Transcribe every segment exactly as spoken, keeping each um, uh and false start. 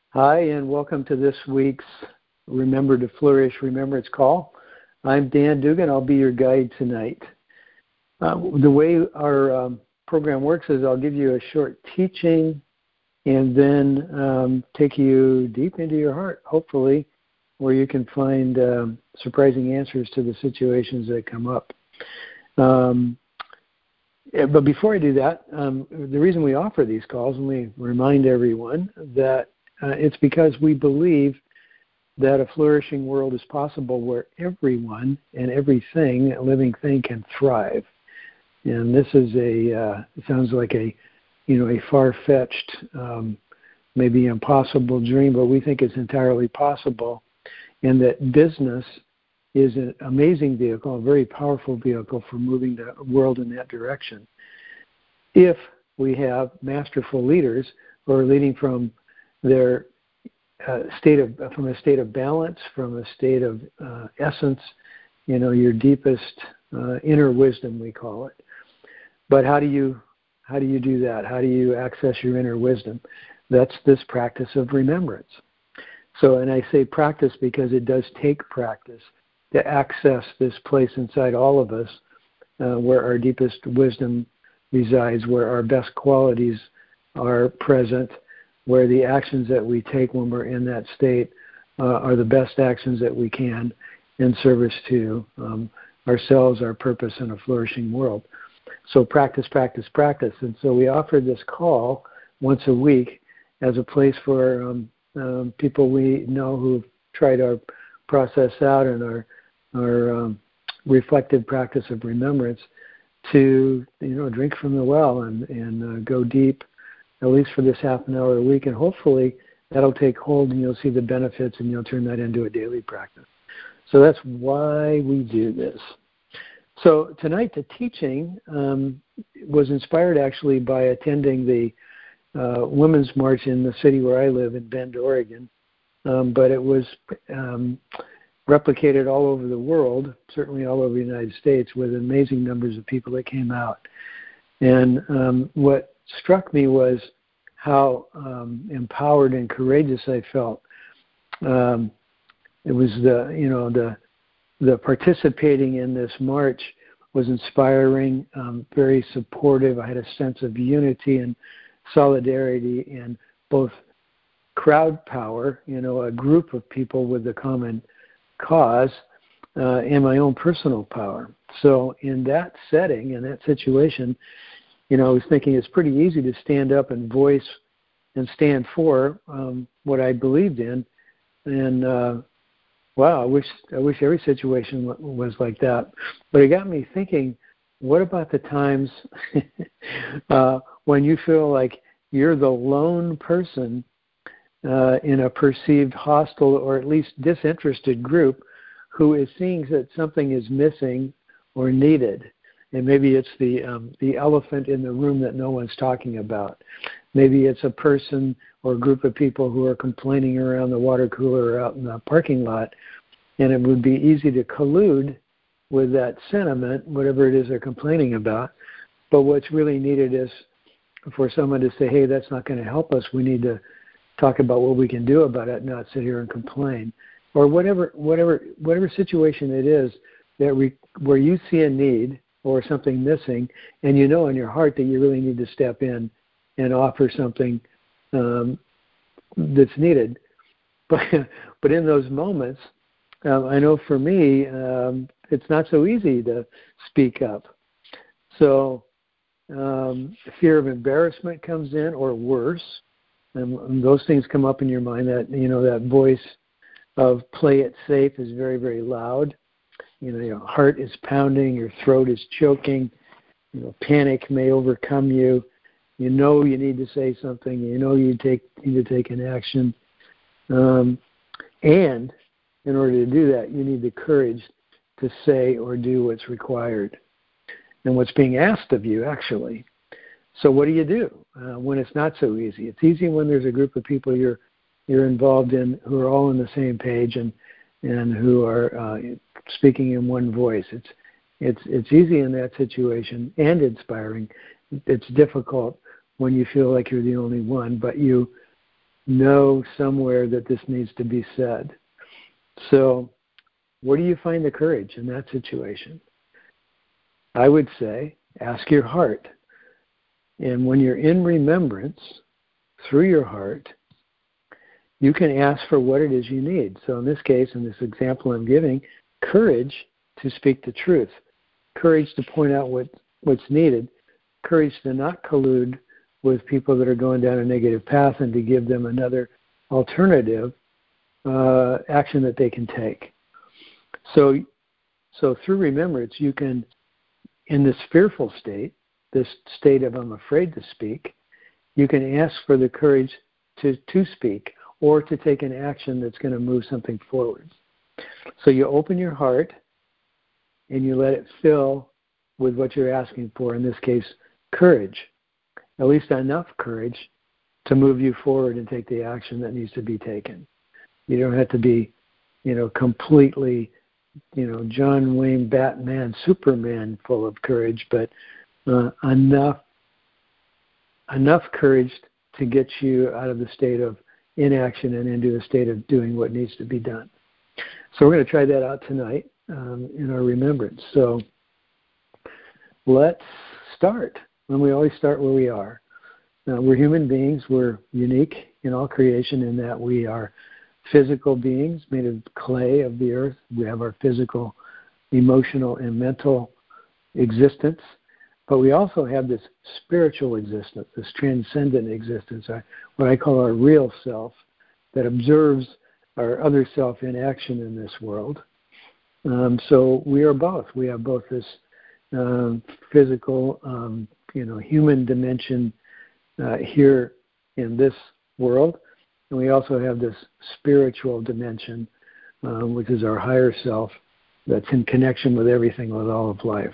Hi, and welcome to this week's Remember to Flourish Remembrance Call. I'm Dan Dugan. I'll be your guide tonight. Uh, the way our um, program works is I'll give you a short teaching and then um, take you deep into your heart, hopefully, where you can find um, surprising answers to the situations that come up. Um, but before I do that, um, the reason we offer these calls, and we remind everyone that Uh, it's because we believe that a flourishing world is possible where everyone and everything, a living thing, can thrive. And this is a, uh, it sounds like a, you know, a far-fetched, um, maybe impossible dream, but we think it's entirely possible, and that business is an amazing vehicle, a very powerful vehicle for moving the world in that direction. If we have masterful leaders who are leading from their uh, state of, from a state of balance, from a state of uh, essence, you know, your deepest uh, inner wisdom, we call it. But how do you how do you do that? How do you access your inner wisdom? That's this practice of remembrance. So, and I say practice because it does take practice to access this place inside all of us uh, where our deepest wisdom resides, where our best qualities are present, where the actions that we take when we're in that state uh, are the best actions that we can in service to um, ourselves, our purpose, and a flourishing world. So practice, practice, practice. And so we offer this call once a week as a place for um, um, people we know who've tried our process out and our, our um, reflective practice of remembrance to, you know, drink from the well and, and uh, go deep, at least for this half an hour a week, and hopefully that'll take hold and you'll see the benefits and you'll turn that into a daily practice. So that's why we do this. So tonight the teaching um, was inspired actually by attending the uh, Women's March in the city where I live in Bend, Oregon, um, but it was um, replicated all over the world, certainly all over the United States, with amazing numbers of people that came out. And um, what struck me was how um, empowered and courageous I felt. Um, it was the, you know, the the participating in this march was inspiring, um, very supportive. I had a sense of unity and solidarity and both crowd power, you know, a group of people with a common cause, uh, and my own personal power. So in that setting, in that situation, you know, I was thinking it's pretty easy to stand up and voice and stand for um, what I believed in. And, uh, wow, I wish I wish every situation was like that. But it got me thinking, what about the times uh, when you feel like you're the lone person uh, in a perceived hostile or at least disinterested group who is seeing that something is missing or needed? And maybe it's the um, the elephant in the room that no one's talking about. Maybe it's a person or a group of people who are complaining around the water cooler or out in the parking lot, and it would be easy to collude with that sentiment, whatever it is they're complaining about. But what's really needed is for someone to say, hey, that's not going to help us. We need to talk about what we can do about it, not sit here and complain. Or whatever whatever, whatever situation it is that re- where you see a need or something missing, and you know in your heart that you really need to step in and offer something um, that's needed. But but in those moments, um, I know for me, um, it's not so easy to speak up. So um, fear of embarrassment comes in, or worse, and, and those things come up in your mind. That, you know, that voice of play it safe is very, very loud. You know, your heart is pounding, your throat is choking, you know, panic may overcome you. You know you need to say something. You know you take, need to take an action. Um, and in order to do that, you need the courage to say or do what's required and what's being asked of you, actually. So what do you do uh, when it's not so easy? It's easy when there's a group of people you're you're involved in who are all on the same page and and who are uh, speaking in one voice. It's it's it's easy in that situation and inspiring. It's difficult when you feel like you're the only one, but you know somewhere that this needs to be said. So where do you find the courage in that situation? I would say, ask your heart. And when you're in remembrance, through your heart, you can ask for what it is you need. So in this case, in this example I'm giving, courage to speak the truth, courage to point out what, what's needed, courage to not collude with people that are going down a negative path and to give them another alternative uh, action that they can take. So, so through remembrance, you can, in this fearful state, this state of I'm afraid to speak, you can ask for the courage to, to speak or to take an action that's going to move something forward. So you open your heart and you let it fill with what you're asking for, in this case, courage, at least enough courage to move you forward and take the action that needs to be taken. You don't have to be, you know, completely, you know, John Wayne, Batman, Superman full of courage, but uh, enough enough courage to get you out of the state of inaction and into the state of doing what needs to be done. So we're going to try that out tonight um, in our remembrance. So let's start. And we always start where we are. Uh, we're human beings. We're unique in all creation in that we are physical beings made of clay of the earth. We have our physical, emotional, and mental existence. But we also have this spiritual existence, this transcendent existence, our, what I call our real self, that observes our other self in action in this world. Um, so we are both. We have both this um, physical, um, you know, human dimension uh, here in this world, and we also have this spiritual dimension, um, which is our higher self, that's in connection with everything, with all of life.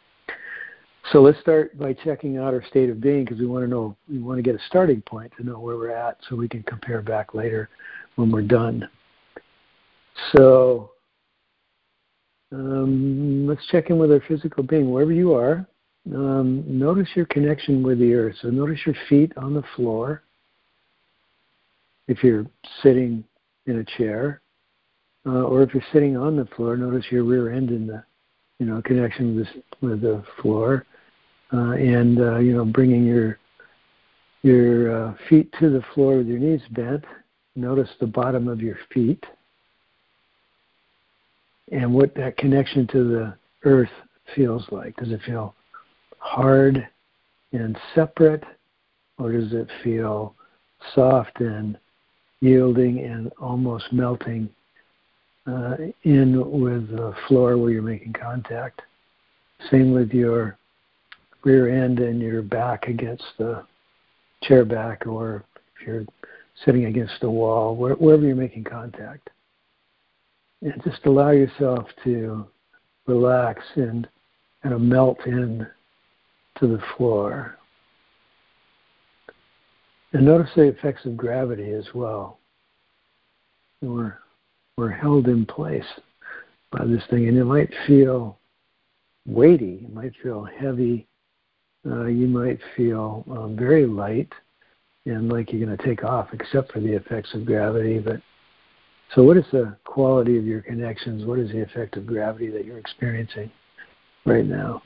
So let's start by checking out our state of being, because we want to know, we want to get a starting point to know where we're at, so we can compare back later when we're done. So um, let's check in with our physical being. Wherever you are, um, notice your connection with the earth. So notice your feet on the floor. If you're sitting in a chair, uh, or if you're sitting on the floor, notice your rear end in the, you know, connection with, this, with the floor, uh, and uh, you know, bringing your your uh, feet to the floor with your knees bent. Notice the bottom of your feet, and what that connection to the earth feels like. Does it feel hard and separate, or does it feel soft and yielding and almost melting uh, in with the floor where you're making contact? Same with your rear end and your back against the chair back, or if you're sitting against the wall, where, wherever you're making contact. And just allow yourself to relax and kind of melt in to the floor. And notice the effects of gravity as well. We're, we're held in place by this thing, and it might feel weighty, it might feel heavy, uh, you might feel um, very light and like you're going to take off, except for the effects of gravity. But so what is the quality of your connections? What is the effect of gravity that you're experiencing right now?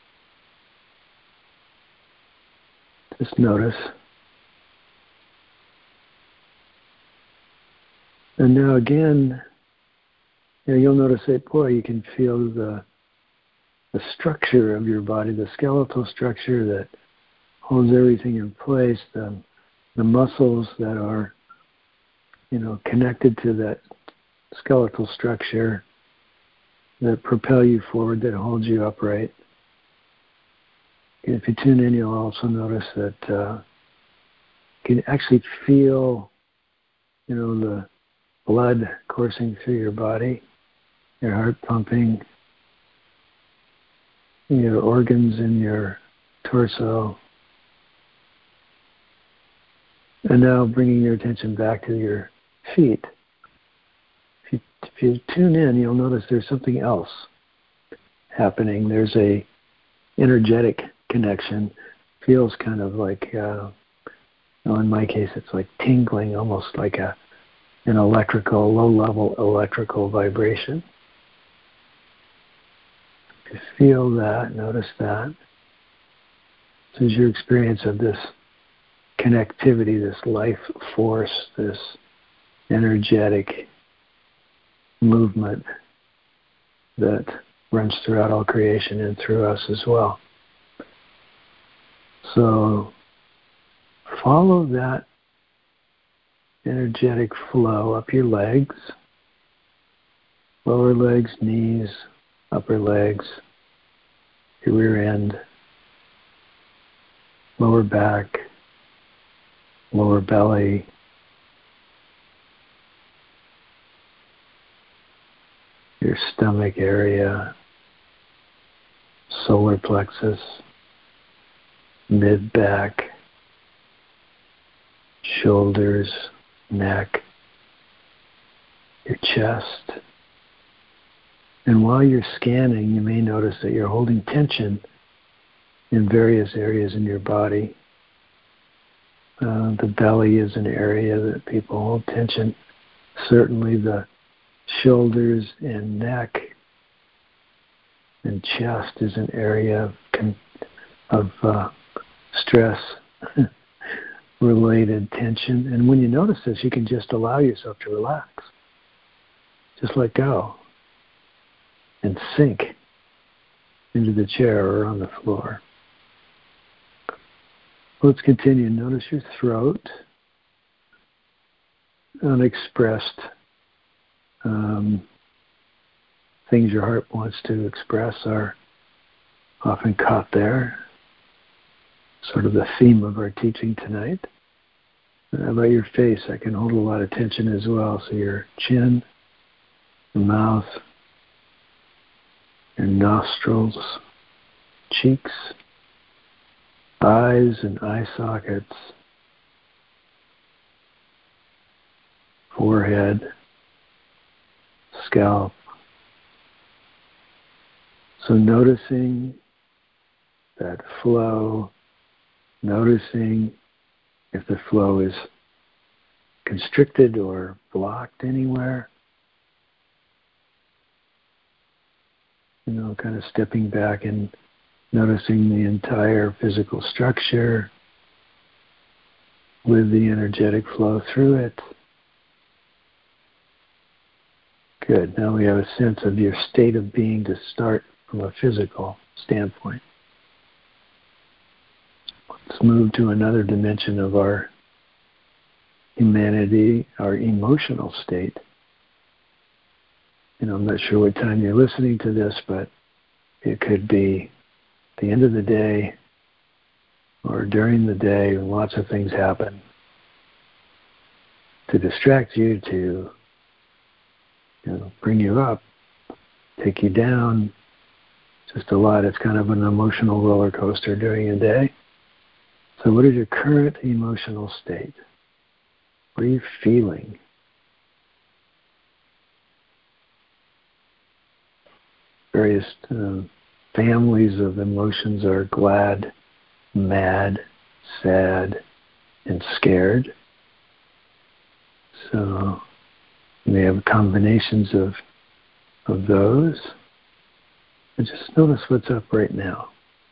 Just notice. And now again, you know, you'll notice that, boy, you can feel the the structure of your body, the skeletal structure that holds everything in place, the the muscles that are, you know, connected to that skeletal structure that propel you forward, that holds you upright. And if you tune in, you'll also notice that uh, you can actually feel, you know, the blood coursing through your body, your heart pumping, your organs in your torso. And now bringing your attention back to your feet. If you, if you tune in, you'll notice there's something else happening. There's a energetic connection. Feels kind of like uh, an in my case, it's like tingling, almost like a an electrical, low-level electrical vibration. If you feel that, notice that. This is your experience of this connectivity, this life force, this energetic movement that runs throughout all creation and through us as well. So follow that energetic flow up your legs, lower legs, knees, upper legs, your rear end, lower back, lower belly, your stomach area, solar plexus, mid-back, shoulders, neck, your chest. And while you're scanning, you may notice that you're holding tension in various areas in your body. Uh, the belly is an area that people hold tension. Certainly the shoulders and neck and chest is an area of, con- of uh, stress related tension. And when you notice this, you can just allow yourself to relax. Just let go and sink into the chair or on the floor. Let's continue. Notice your throat. Unexpressed um, things your heart wants to express are often caught there. Sort of the theme of our teaching tonight. How about your face? I can hold a lot of tension as well. So your chin, your mouth, your nostrils, cheeks, eyes and eye sockets, forehead, scalp. So noticing that flow, noticing if the flow is constricted or blocked anywhere. You know, kind of stepping back and noticing the entire physical structure with the energetic flow through it. Good. Now we have a sense of your state of being to start from a physical standpoint. Let's move to another dimension of our humanity, our emotional state. You know, I'm not sure what time you're listening to this, but it could be the end of the day or during the day when lots of things happen to distract you, to you know, bring you up, take you down. Just a lot. It's kind of an emotional roller coaster during a day. So what is your current emotional state? What are you feeling? Various uh, families of emotions are glad, mad, sad, and scared. So we have combinations of of those. And just notice what's up right now.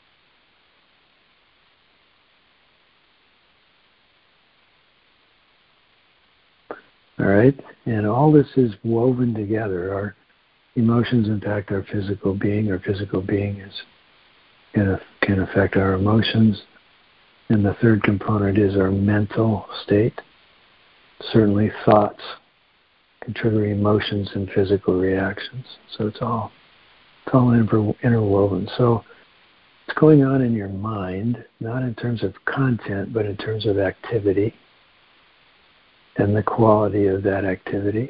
All right? And all this is woven together. Our emotions impact our physical being. Our physical being is can, can affect our emotions. And the third component is our mental state. Certainly thoughts can trigger emotions and physical reactions. So it's all it's all inter- interwoven. So what's going on in your mind, not in terms of content, but in terms of activity and the quality of that activity.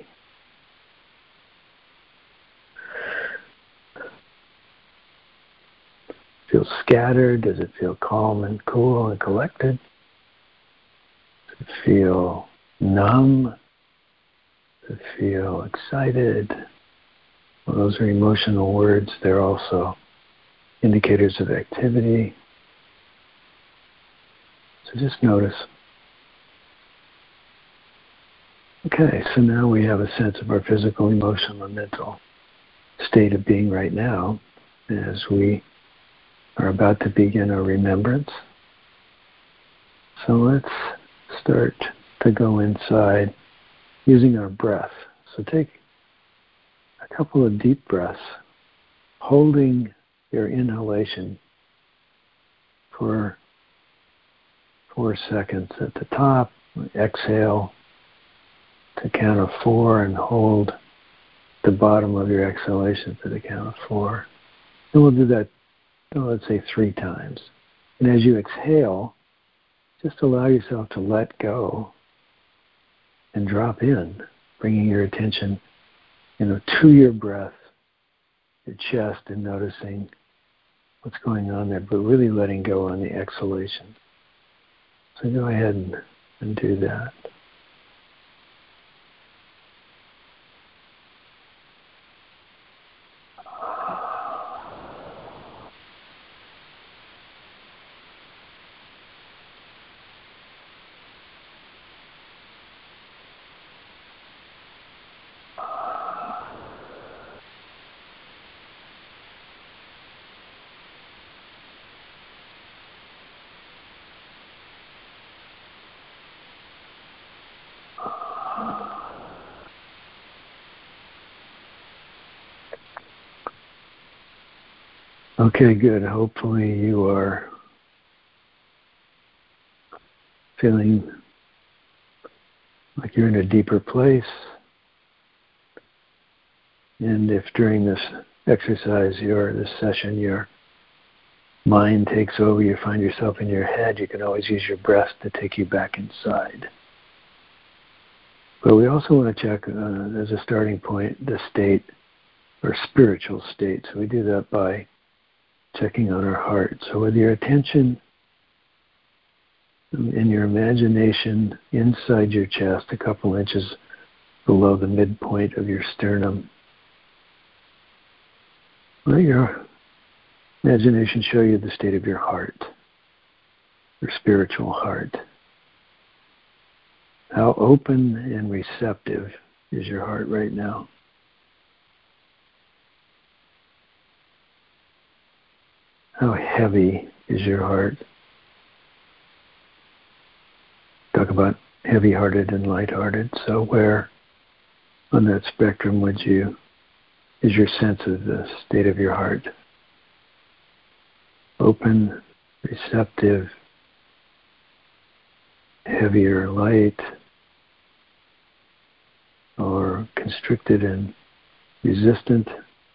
Feel scattered? Does it feel calm and cool and collected? Does it feel numb? Does it feel excited? Well, those are emotional words. They're also indicators of activity. So just notice. Okay, so now we have a sense of our physical, emotional, and mental state of being right now as we are about to begin our remembrance. So let's start to go inside using our breath. So take a couple of deep breaths, holding your inhalation for four seconds at the top. Exhale to count of four and hold the bottom of your exhalation to the count of four. And we'll do that, oh, let's say three times. And as you exhale, just allow yourself to let go and drop in, bringing your attention, you know, to your breath, your chest, and noticing what's going on there, but really letting go on the exhalation. So go ahead and, and do that. Okay, good. Hopefully you are feeling like you're in a deeper place. And if during this exercise, your this session, your mind takes over, you find yourself in your head, you can always use your breath to take you back inside. But we also want to check, uh, as a starting point, the state or spiritual state. So we do that by checking on our heart. So with your attention and your imagination inside your chest, a couple inches below the midpoint of your sternum, let your imagination show you the state of your heart, your spiritual heart. How open and receptive is your heart right now? How heavy is your heart? Talk about heavy-hearted and light-hearted. So where on that spectrum would you, is your sense of the state of your heart? Open, receptive, heavy or light, or constricted and resistant?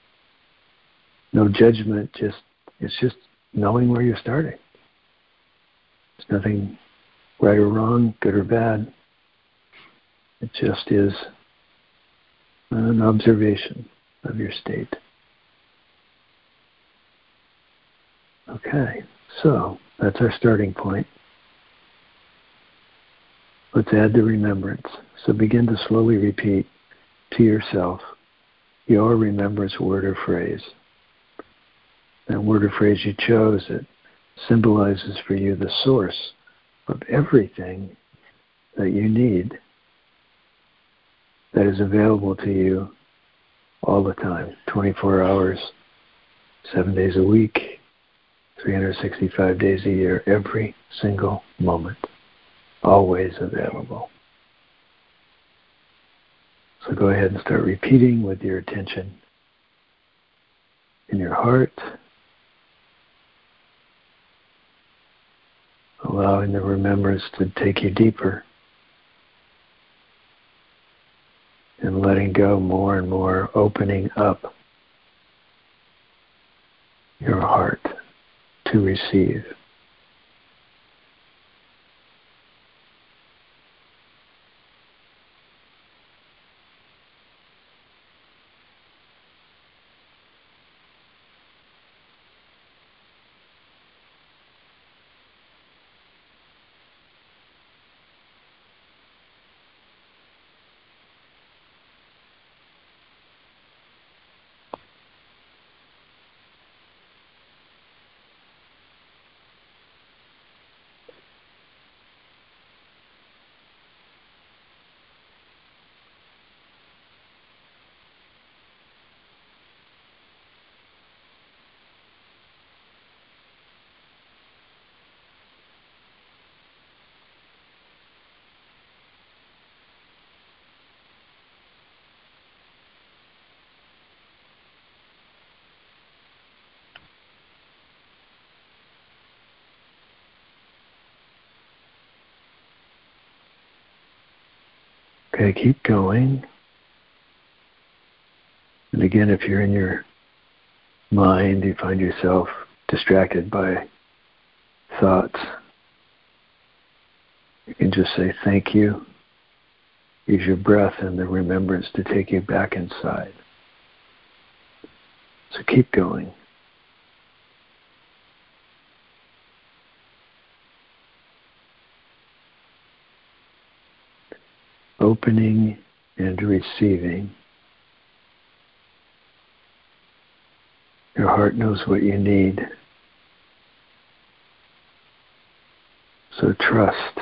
No judgment, just it's just knowing where you're starting. There's nothing right or wrong, good or bad. It just is an observation of your state. Okay, so that's our starting point. Let's add the remembrance. So begin to slowly repeat to yourself your remembrance word or phrase. That word or phrase you chose, it symbolizes for you the source of everything that you need that is available to you all the time, twenty-four hours, seven days a week, three hundred sixty-five days a year, every single moment, always available. So go ahead and start repeating with your attention in your heart, allowing the remembrance to take you deeper and letting go more and more, opening up your heart to receive. Okay, keep going. And again, if you're in your mind, you find yourself distracted by thoughts, you can just say thank you. Use your breath and the remembrance to take you back inside. So keep going. Opening and receiving. Your heart knows what you need. So trust.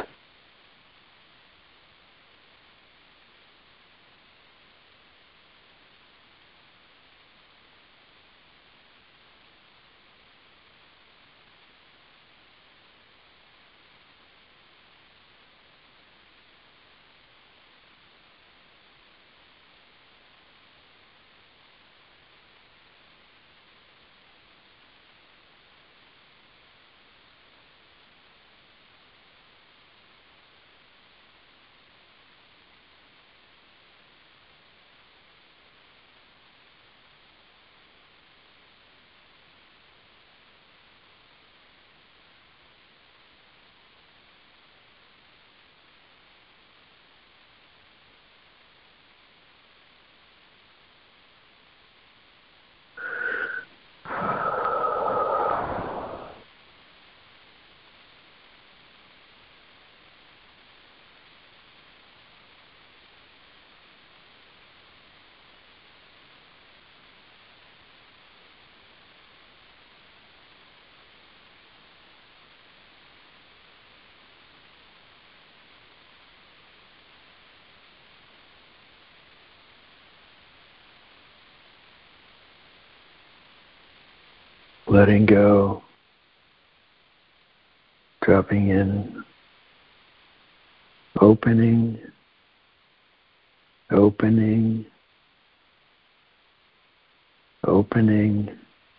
Letting go, dropping in, opening, opening, opening,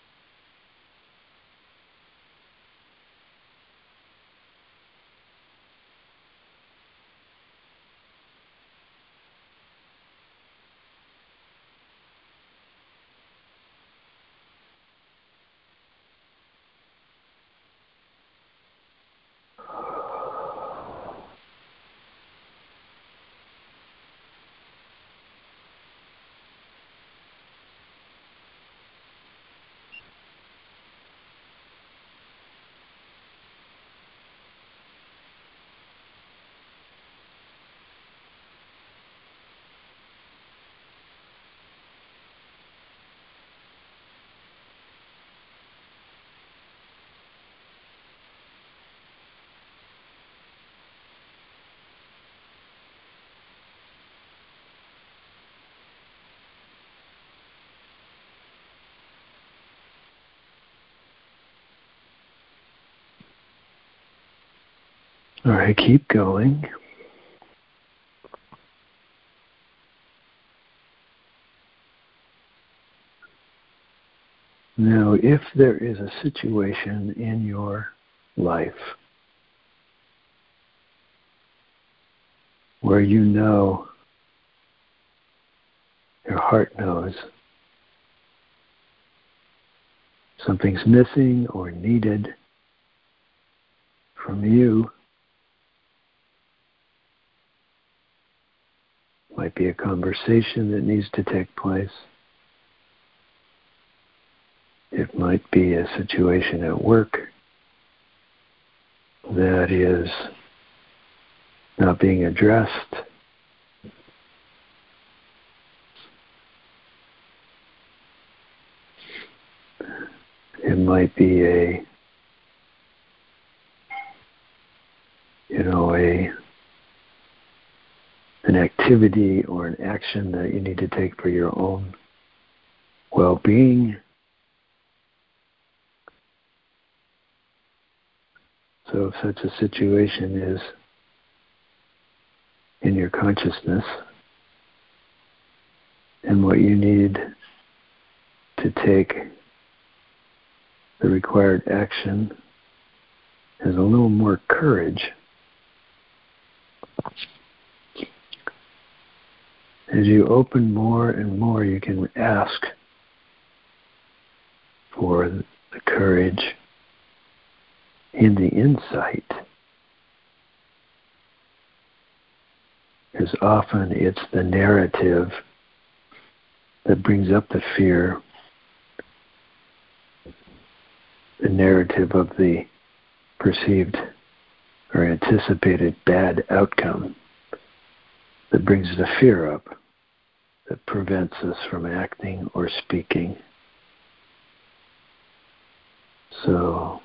All right, keep going. Now, if there is a situation in your life where you know, your heart knows, something's missing or needed from you, might be a conversation that needs to take place. It might be a situation at work that is not being addressed. It might be a, you know, a an activity or an action that you need to take for your own well-being. So if such a situation is in your consciousness and what you need to take the required action is a little more courage, As you open more and more, you can ask for the courage and the insight. Because often it's the narrative that brings up the fear, the narrative of the perceived or anticipated bad outcome that brings the fear up, that prevents us from acting or speaking. So,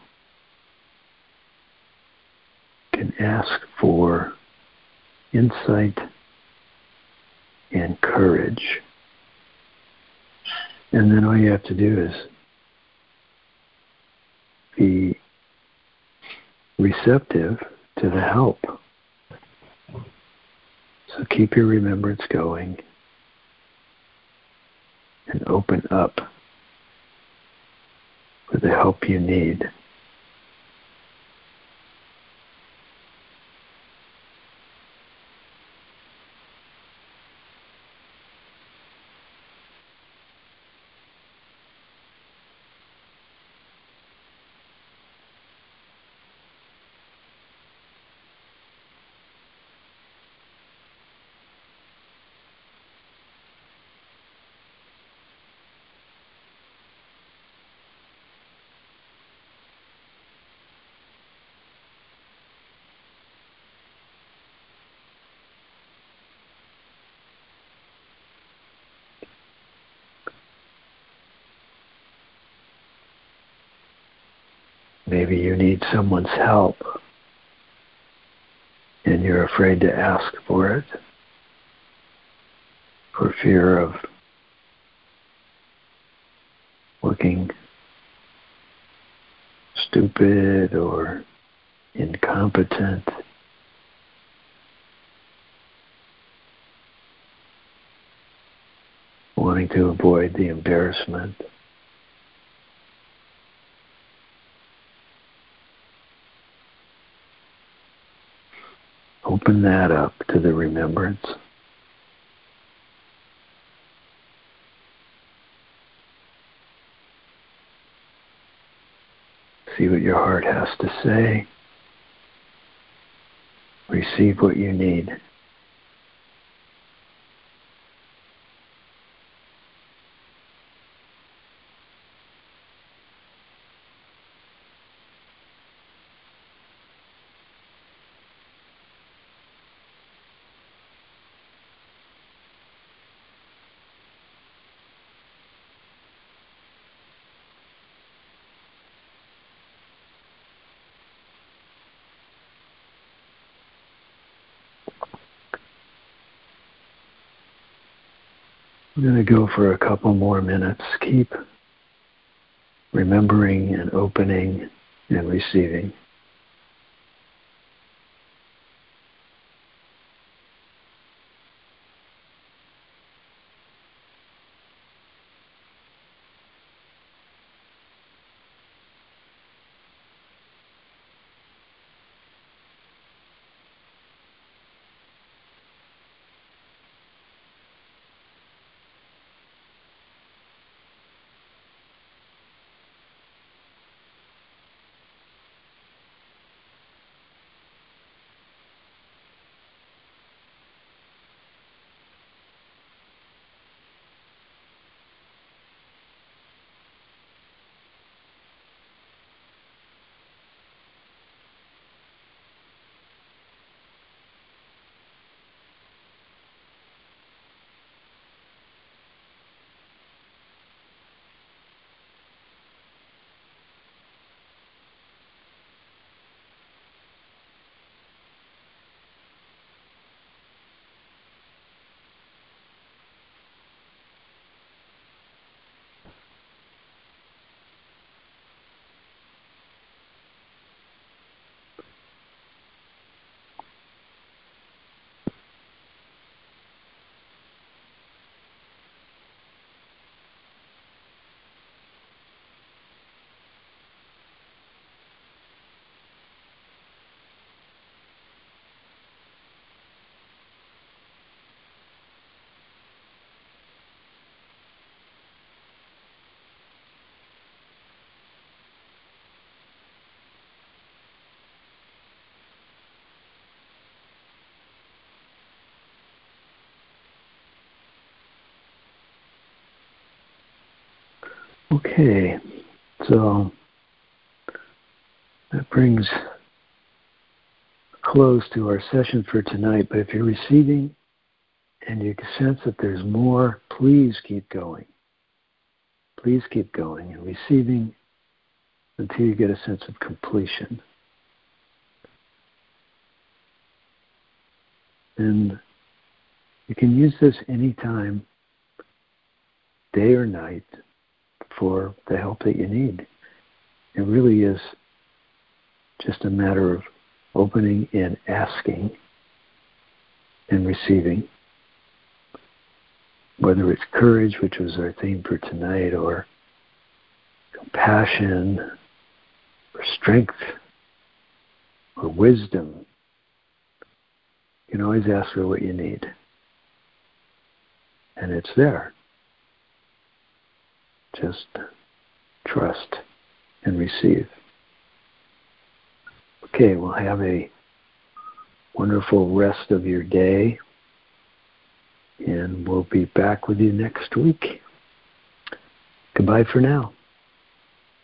you can ask for insight and courage. And then all you have to do is be receptive to the help. So keep your remembrance going and open up for the help you need. Maybe you need someone's help and you're afraid to ask for it for fear of looking stupid or incompetent. Wanting to avoid the embarrassment. Open that up to the remembrance. See what your heart has to say. Receive what you need. I'm going to go for a couple more minutes. Keep remembering and opening and receiving. Okay, so that brings a close to our session for tonight. But if you're receiving and you can sense that there's more, please keep going. Please keep going and receiving until you get a sense of completion. And you can use this anytime, day or night, for the help that you need. It really is just a matter of opening and asking and receiving. Whether it's courage, which was our theme for tonight, or compassion, or strength, or wisdom, you can always ask for what you need. And it's there. Just trust and receive. Okay, well, have a wonderful rest of your day. And we'll be back with you next week. Goodbye for now.